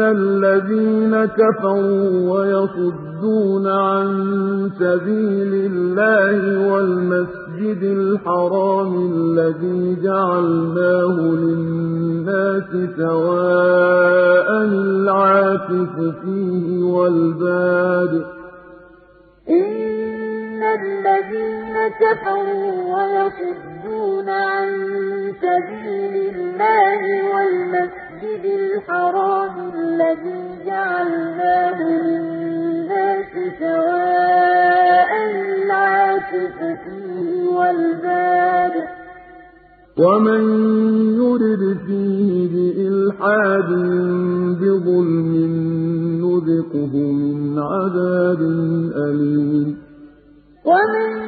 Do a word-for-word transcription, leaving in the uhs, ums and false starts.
الَّذِينَ كَفَرُوا وَيَصُدُّونَ عَن سَبِيلِ اللَّهِ وَالْمَسْجِدِ الْحَرَامِ الَّذِي جَعَلْنَاهُ لِلنَّاسِ سَوَاءً الْعَاكِفُ فِيهِ وَالْبَادِ ۚ إِنَّ الَّذِينَ كَفَرُوا وَيَصُدُّونَ عَن سَبِيلِ اللَّهِ وَالْمَسْجِدِ الْحَرَامِ الَّذِي جَعَلْنَاهُ لِلنَّاسِ سَوَاءً الْعَاكِفُ فِيهِ وَالْبَادِ ۚ وَمَن يُرِدْ فِيهِ بِإِلْحَادٍ بِظُلْمٍ نُّذِقْهُ مِنْ عَذَابٍ أَلِيمٍ. وَمَن